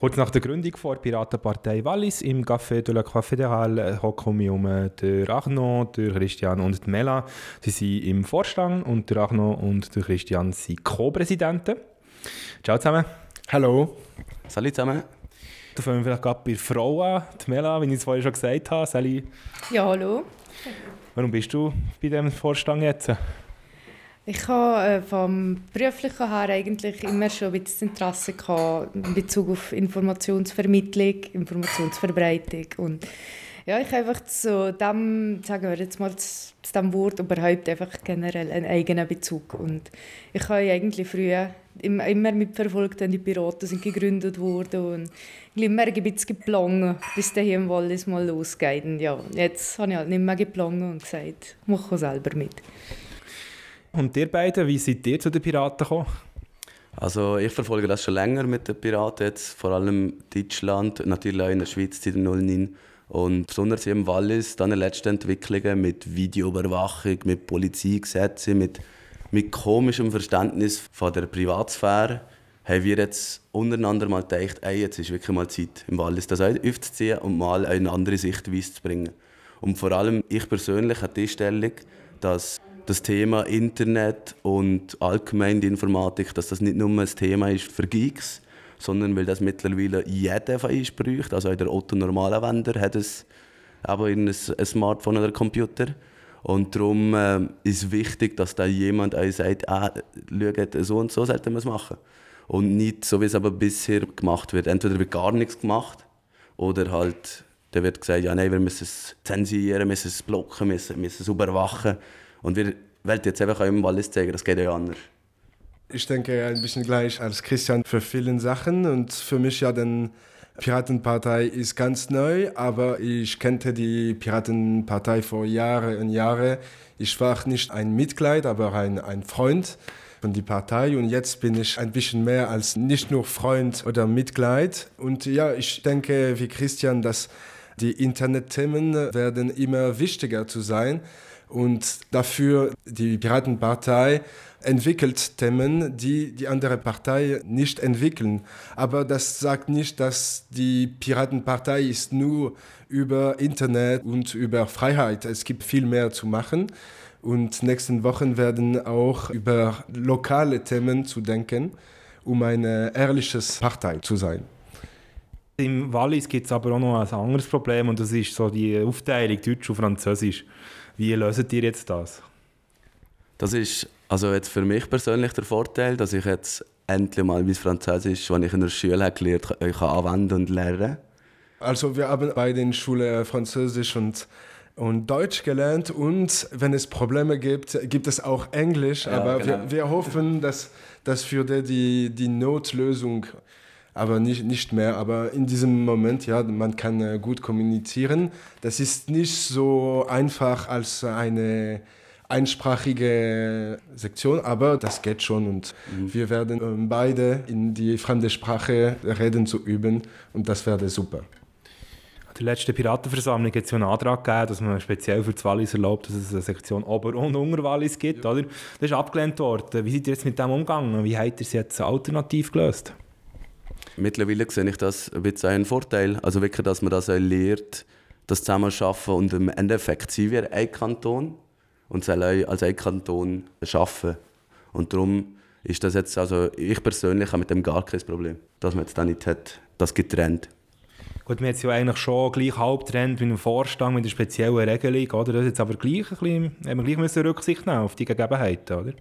Kurz nach der Gründung der Piratenpartei Wallis im Café de la Croix Fédérale hocken wir um den Arnaud, den Christian und die Mela. Sie sind im Vorstand und der Arnaud und der Christian sind Co-Präsidenten. Ciao zusammen. Hallo. Salut zusammen. Da fangen wir vielleicht gerade bei der Frau an. Die Mela, wie ich es vorhin schon gesagt habe. Sally. Ja, hallo. Warum bist du bei diesem Vorstand jetzt? Ich habe vom beruflichen her eigentlich immer schon ein bisschen Interesse gehabt in Bezug auf Informationsvermittlung, Informationsverbreitung und ja, ich habe einfach zu dem, sagen wir jetzt mal zu dem Wort überhaupt einfach generell einen eigenen Bezug und ich habe eigentlich früher immer mitverfolgt, wenn die Piraten sind gegründet wurden und immer ein bisschen geplant, bis der hier im Wallis mal losgeht. Und ja, jetzt habe ich halt nicht mehr geplant und gesagt, ich mache selber mit. Und ihr beiden, wie seid ihr zu den Piraten gekommen? Also ich verfolge das schon länger mit den Piraten, jetzt, vor allem Deutschland, natürlich auch in der Schweiz seit 2009. Und besonders hier im Wallis, dann die letzten Entwicklungen mit Videoüberwachung, mit Polizeigesetzen, mit komischem Verständnis von der Privatsphäre, haben wir jetzt untereinander mal gedacht, jetzt ist wirklich mal Zeit, im Wallis das aufzuziehen und mal eine andere Sichtweise zu bringen. Und vor allem ich persönlich habe die Stellung, dass das Thema Internet und allgemein die Informatik, dass das nicht nur ein Thema ist für Geeks, sondern weil das mittlerweile jeder von uns braucht. Also auch der Otto-Normalanwender hat ein Smartphone oder einen Computer. Und darum ist es wichtig, dass da jemand euch sagt, schaut, so und so sollte man es machen. Und nicht so, wie es aber bisher gemacht wird. Entweder wird gar nichts gemacht oder halt, da wird gesagt, ja, nein, wir müssen es zensieren, müssen es blocken, müssen es überwachen. Und wir wollen jetzt einfach auch im Wallis zeigen, das geht ja anders. Ich denke ein bisschen gleich als Christian für viele Sachen und für mich ja, die Piratenpartei ist ganz neu, aber ich kannte die Piratenpartei vor Jahren und Jahren. Ich war nicht ein Mitglied, aber ein Freund von der Partei und jetzt bin ich ein bisschen mehr als nicht nur Freund oder Mitglied. Und ja, ich denke wie Christian, dass die Internetthemen werden immer wichtiger zu sein. Und dafür die Piratenpartei entwickelt Themen, die die andere Partei nicht entwickeln. Aber das sagt nicht, dass die Piratenpartei ist nur über Internet und über Freiheit. Es gibt viel mehr zu machen. Und nächsten Wochen werden auch über lokale Themen zu denken, um eine ehrliche Partei zu sein. Im Wallis gibt es aber auch noch ein anderes Problem und das ist so die Aufteilung Deutsch und Französisch. Wie löst ihr jetzt das? Das ist also jetzt für mich persönlich der Vorteil, dass ich jetzt endlich mal mein Französisch, das ich in der Schule gelernt habe, kann anwenden und lernen. Also wir haben bei den Schulen Französisch und Deutsch gelernt und wenn es Probleme gibt, gibt es auch Englisch. Ja, aber genau. wir hoffen, dass für die Notlösung, aber nicht mehr. Aber in diesem Moment, ja, man kann gut kommunizieren. Das ist nicht so einfach als eine einsprachige Sektion, aber das geht schon und wir werden beide in die fremde Sprache reden zu üben und das wäre super. An der letzten Piratenversammlung hat es ja einen Antrag gegeben, dass man speziell für das Wallis erlaubt, dass es eine Sektion Ober- und Unterwallis gibt. Ja. Oder? Das ist abgelehnt worden. Wie seid ihr jetzt mit dem umgegangen? Wie habt ihr es jetzt alternativ gelöst? Mittlerweile sehe ich das ein bisschen einen Vorteil. Also wirklich, dass man das lernt, das Zusammenarbeiten und im Endeffekt sind wir ein Kanton und sollen als ein Kanton arbeiten. Und darum ist das jetzt, also ich persönlich habe mit dem gar kein Problem, dass man jetzt da nicht hat, das getrennt. Gut, wir haben es ja eigentlich schon gleich halb getrennt mit dem Vorstand, mit der speziellen Regelung, oder? Das ist jetzt aber gleich ein bisschen, haben wir gleich müssen Rücksicht nehmen auf die Gegebenheiten, oder?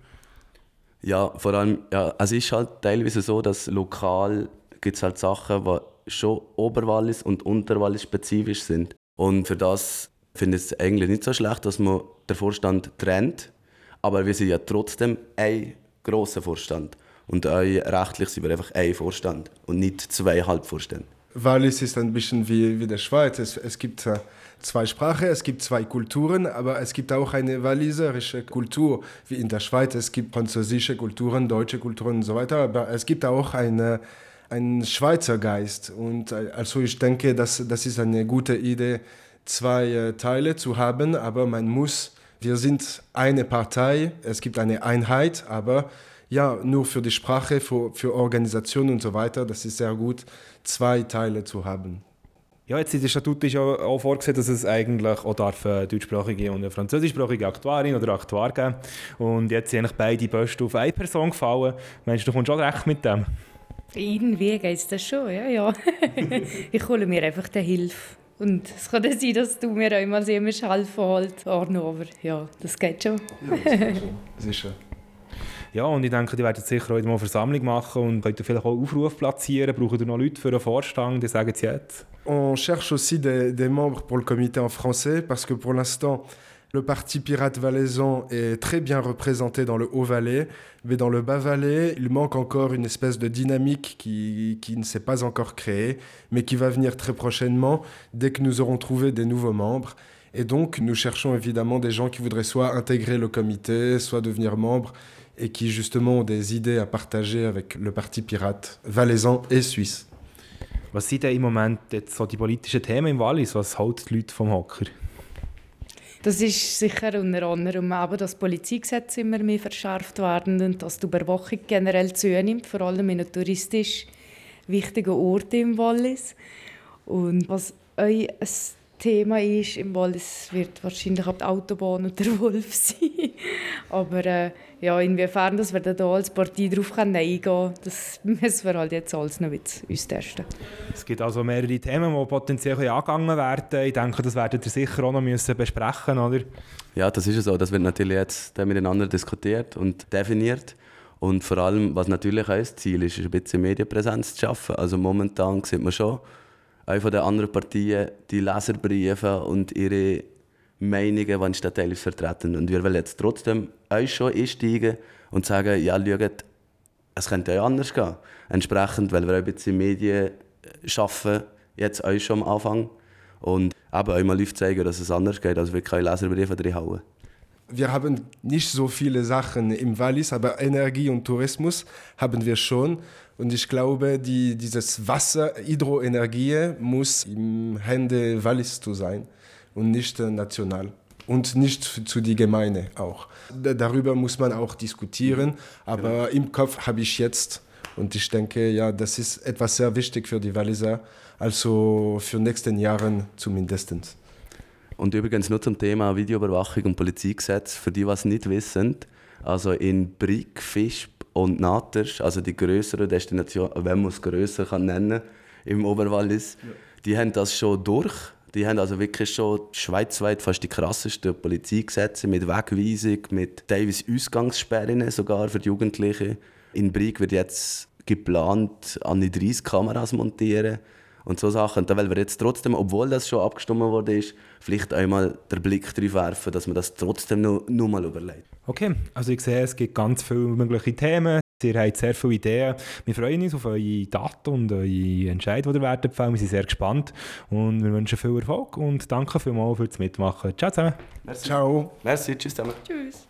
Ja, vor allem, ja, es ist halt teilweise so, dass lokal gibt es halt Sachen, die schon Oberwallis und Unterwallis spezifisch sind. Und für das finde ich es eigentlich nicht so schlecht, dass man den Vorstand trennt. Aber wir sind ja trotzdem ein grosser Vorstand. Und rechtlich sind wir einfach ein Vorstand und nicht 2 Halbvorstände. Wallis ist ein bisschen wie der Schweiz. Es gibt 2 Sprachen, es gibt 2 Kulturen, aber es gibt auch eine walliserische Kultur, wie in der Schweiz. Es gibt französische Kulturen, deutsche Kulturen und so weiter, aber es gibt auch einen Schweizer Geist. Und also ich denke, das ist eine gute Idee, 2 Teile zu haben, aber wir sind eine Partei, es gibt eine Einheit, aber ja, nur für die Sprache, für Organisation und so weiter, das ist sehr gut, 2 Teile zu haben. Ja, jetzt in der Statut ist ja auch vorgesehen, dass es eigentlich auch eine deutschsprachige und eine französischsprachige Aktuarin oder Aktuar geben. Und jetzt sind eigentlich beide Posten auf eine Person gefallen. Meinst du, du kommst schon recht mit dem? Irgendwie geht es das schon, ja. Ich hole mir einfach die Hilfe. Und es kann dann sein, dass du mir einmal immer helfen halt, Arno, aber ja, das geht schon. Ja, sicher. Ja, und ich denke, die werden sicher heute mal eine Versammlung machen und können vielleicht auch Aufrufe platzieren. Brauchen ihr noch Leute für den Vorstand? Die sagen es jetzt. On cherche aussi des membres pour le comité en français parce que pour l'instant, le parti pirate valaisan est très bien représenté dans le Haut-Valais, mais dans le Bas-Valais, il manque encore une espèce de dynamique qui ne s'est pas encore créée, mais qui va venir très prochainement dès que nous aurons trouvé des nouveaux membres. Et donc, nous cherchons évidemment des gens qui voudraient soit intégrer le comité, soit devenir membres, et qui justement ont des idées à partager avec le parti pirate valaisan et suisse. Was sind denn im Moment jetzt so die politischen Themen im Wallis? Was hält die Leute vom Hocker? Das ist sicher unter anderem eben, dass Polizeigesetz immer mehr verschärft werden und dass die Überwachung generell zunimmt, vor allem in touristisch wichtigen Orten im Wallis. Und was auch ein Thema ist im Wallis, wird wahrscheinlich auch die Autobahn und der Wolf sein. Aber ja, inwiefern dass wir da als Partei drauf eingehen können, das müssen wir halt jetzt alles noch uns testen. Es gibt also mehrere Themen, die potenziell angegangen werden. Ich denke, das werden wir sicher auch noch besprechen müssen, oder? Ja, das ist es so. Das wird natürlich jetzt miteinander diskutiert und definiert. Und vor allem, was natürlich auch das Ziel ist, ein bisschen Medienpräsenz zu schaffen. Also momentan sieht man schon, auch von den anderen Partien, die Leserbriefe und ihre Meinungen, die Stadtteile vertreten. Und wir wollen jetzt trotzdem euch schon einsteigen und sagen, ja, schaut, es könnte auch anders gehen. Entsprechend, weil wir ein bisschen Medien schaffen, jetzt euch schon am Anfang. Und eben euch mal aufzeigen, dass es anders geht, als wir keine Leserbriefe reinhauen. Wir haben nicht so viele Sachen im Wallis, aber Energie und Tourismus haben wir schon. Und ich glaube, dieses Wasser, Hydroenergie, muss im Hände Wallis zu sein und nicht national. Und nicht zu die Gemeinde auch. Darüber muss man auch diskutieren, aber im Kopf habe ich jetzt. Und ich denke, ja, das ist etwas sehr wichtig für die Walliser, also für die nächsten Jahre zumindest. Und übrigens nur zum Thema Videoüberwachung und Polizeigesetz, für die, die es nicht wissen, also in Brig, Visp und Natters, also die grösseren Destinationen, wenn man es grösser nennen kann, im Oberwallis, die haben das schon durch. Die haben also wirklich schon schweizweit fast die krassesten Polizeigesetze mit Wegweisung, mit teilweise Ausgangssperren sogar für die Jugendlichen. In Brig wird jetzt geplant, an die 30 Kameras montieren und so Sachen. Da wollen wir jetzt trotzdem, obwohl das schon abgestimmt worden ist, vielleicht einmal den Blick darauf werfen, dass man das trotzdem noch mal überlegt. Okay, also ich sehe, es gibt ganz viele mögliche Themen. Ihr habt sehr viele Ideen. Wir freuen uns auf eure Daten und eure Entscheidungen, die ihr werdet fällen. Wir sind sehr gespannt und wir wünschen viel Erfolg und danke vielmals fürs Mitmachen. Ciao zusammen. Merci. Ciao. Merci, tschüss zusammen. Tschüss.